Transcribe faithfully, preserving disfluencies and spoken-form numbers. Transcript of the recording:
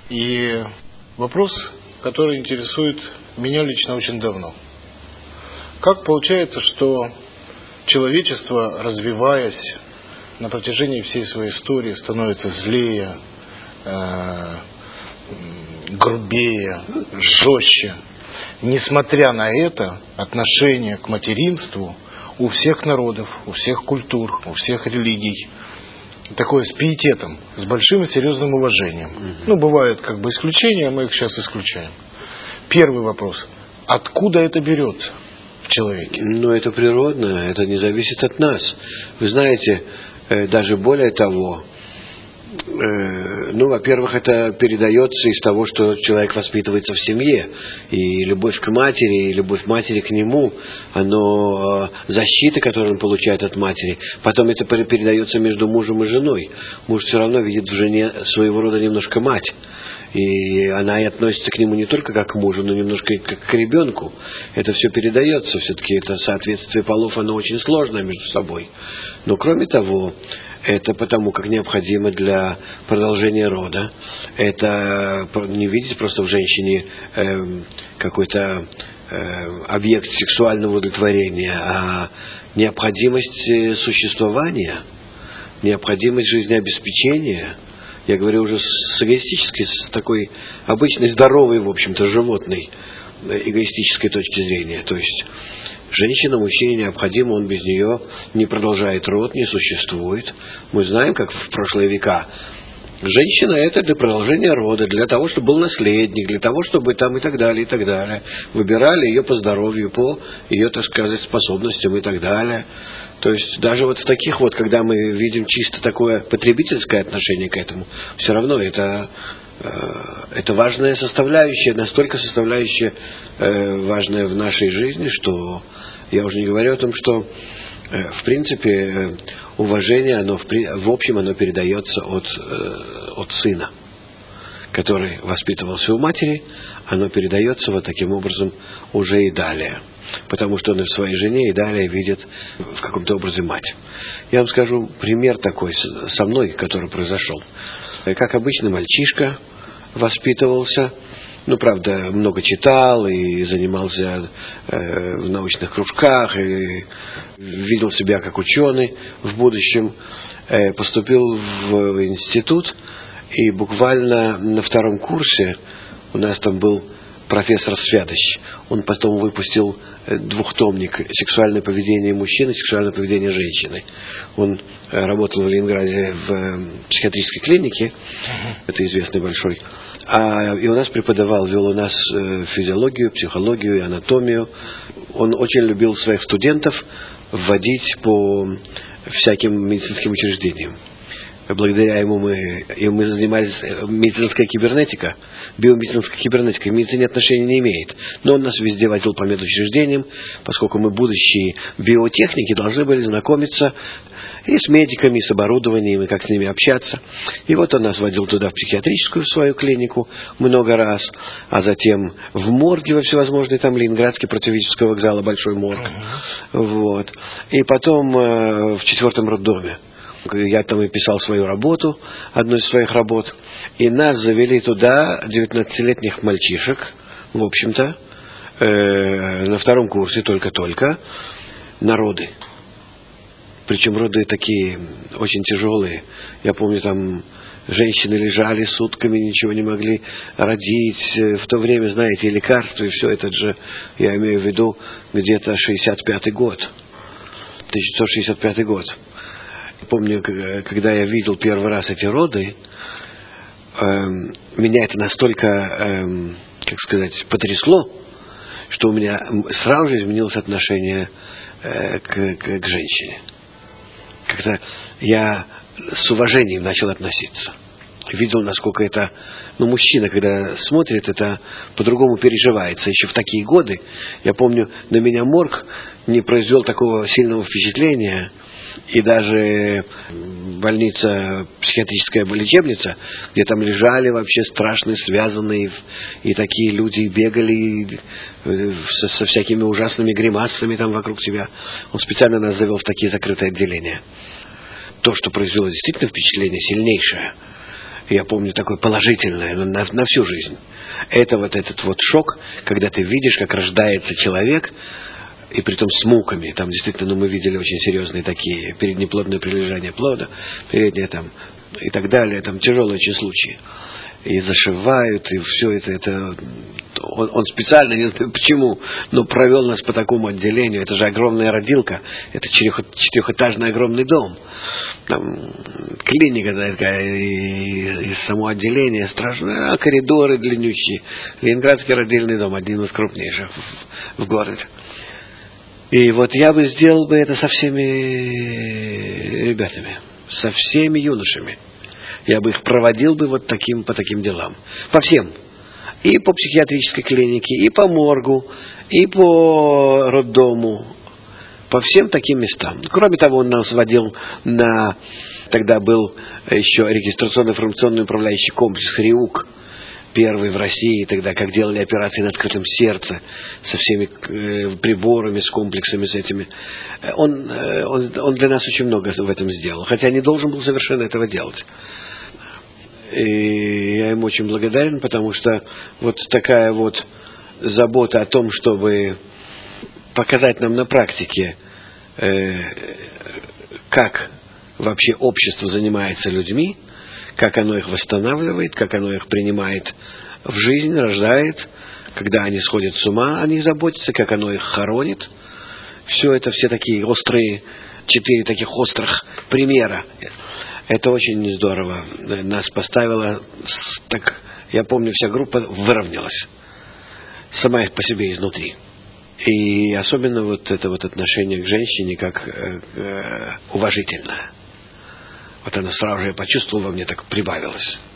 И вопрос, который интересует меня лично очень давно. Как получается, что человечество, развиваясь на протяжении всей своей истории, становится злее, э, грубее, жестче? Несмотря на это, отношение к материнству у всех народов, у всех культур, у всех религий такое с пиететом, с большим и серьезным уважением. Mm-hmm. Ну, бывают как бы исключения, мы их сейчас исключаем. Первый вопрос. Откуда это берется в человеке? Ну, это природно, это не зависит от нас. Вы знаете, даже более того, ну, во-первых, это передается из того, что человек воспитывается в семье. И любовь к матери, и любовь матери к нему, оно, защита, которую он получает от матери, потом это передается между мужем и женой. Муж все равно видит в жене своего рода немножко мать. И она и относится к нему не только как к мужу, но немножко и как к ребенку. Это все передается. Все-таки это соответствие полов, оно очень сложное между собой. Но кроме того, это потому, как необходимо для продолжения рода. Это не видеть просто в женщине э, какой-то э, объект сексуального удовлетворения, а необходимость существования, необходимость жизнеобеспечения. Я говорю уже с эгоистической, с такой обычной, здоровой, в общем-то, животной, эгоистической точки зрения. То есть женщина, мужчине необходимо, он без нее не продолжает род, не существует. Мы знаем, как в прошлые века. Женщина — это для продолжения рода, для того, чтобы был наследник, для того, чтобы там и так далее, и так далее. Выбирали ее по здоровью, по ее, так сказать, способностям и так далее. То есть даже вот в таких вот, когда мы видим чисто такое потребительское отношение к этому, все равно это, э, это важная составляющая, настолько составляющая э, важная в нашей жизни, что я уже не говорю о том, что в принципе, уважение, оно, в общем, оно передается от, от сына, который воспитывался у матери, оно передается вот таким образом уже и далее. Потому что он и в своей жене и далее видит в каком-то образе мать. Я вам скажу пример такой со мной, который произошел. Как обычно, мальчишка воспитывался. Ну, правда, много читал и занимался э, в научных кружках, и видел себя как ученый в будущем. Э, поступил в институт, и буквально на втором курсе у нас там был профессор Святоч. Он потом выпустил двухтомник «Сексуальное поведение мужчины, сексуальное поведение женщины». Он работал в Ленинграде в психиатрической клинике, это известный большой. А, и у нас преподавал, вел у нас э, физиологию, психологию и анатомию. Он очень любил своих студентов вводить по всяким медицинским учреждениям. Благодаря ему мы, и мы занимались медицинской кибернетикой, биомедицинской кибернетикой. К медицине отношения не имеет. Но он нас везде возил по медучреждениям, поскольку мы, будущие биотехники, должны были знакомиться и с медиками, и с оборудованием, и как с ними общаться. И вот он нас водил туда, в психиатрическую свою клинику, много раз, а затем в морге во всевозможные, там Ленинградский противовического вокзала, большой морг. Uh-huh. Вот. И потом э, в четвертом роддоме. Я там и писал свою работу, одну из своих работ, и нас завели туда, девятнадцатилетних мальчишек, в общем-то, э, на втором курсе только-только, на роды. Причем роды такие очень тяжелые. Я помню, там женщины лежали сутками, ничего не могли родить. В то время, знаете, и лекарства, и все это же, я имею в виду, где-то шестьдесят пятый год, тысяча девятьсот шестьдесят пятый год. Помню, когда я видел первый раз эти роды, э, меня это настолько, э, как сказать, потрясло, что у меня сразу же изменилось отношение э, к, к, к женщине. Как-то я с уважением начал относиться. Видел, насколько это... Ну, мужчина, когда смотрит, это по-другому переживается. Еще в такие годы, я помню, на меня морг не произвел такого сильного впечатления. И даже больница, психиатрическая лечебница, где там лежали вообще страшные, связанные, и такие люди бегали со, со всякими ужасными гримасами там вокруг себя. Он специально нас завел в такие закрытые отделения. То, что произвело действительно впечатление сильнейшее, я помню, такое положительное на, на всю жизнь. Это вот этот вот шок, когда ты видишь, как рождается человек, и притом с муками. Там действительно, ну, мы видели очень серьезные такие, переднеплодное прилежание плода, переднее там, и так далее, там тяжелые очень случаи. И зашивают, и все это, это он, он специально, не знаю почему, но провел нас по такому отделению. Это же огромная родилка, это четырехэтажный огромный дом. Там клиника такая, и, и само отделение страшное, а коридоры длиннющие. Ленинградский родильный дом, один из крупнейших в, в городе. И вот я бы сделал бы это со всеми ребятами, со всеми юношами. Я бы их проводил бы вот таким, по таким делам. По всем. И по психиатрической клинике, и по моргу, и по роддому. По всем таким местам. Кроме того, он нас водил на... Тогда был еще регистрационно-информационный управляющий комплекс ХРИУК. Первый в России тогда, как делали операции на открытом сердце, со всеми э, приборами, с комплексами, с этими. Он, э, он, он для нас очень много в этом сделал. Хотя не должен был совершенно этого делать. И я ему очень благодарен, потому что вот такая вот забота о том, чтобы показать нам на практике, э, как вообще общество занимается людьми, как оно их восстанавливает, как оно их принимает в жизнь, рождает, когда они сходят с ума, о них заботится, как оно их хоронит. Все это, все такие острые, четыре таких острых примера. Это очень здорово. Нас поставило, так, я помню, вся группа выровнялась. Сама по себе изнутри. И особенно вот это вот отношение к женщине как э, э, уважительное. Вот она сразу же, я почувствовал, во мне так прибавилось.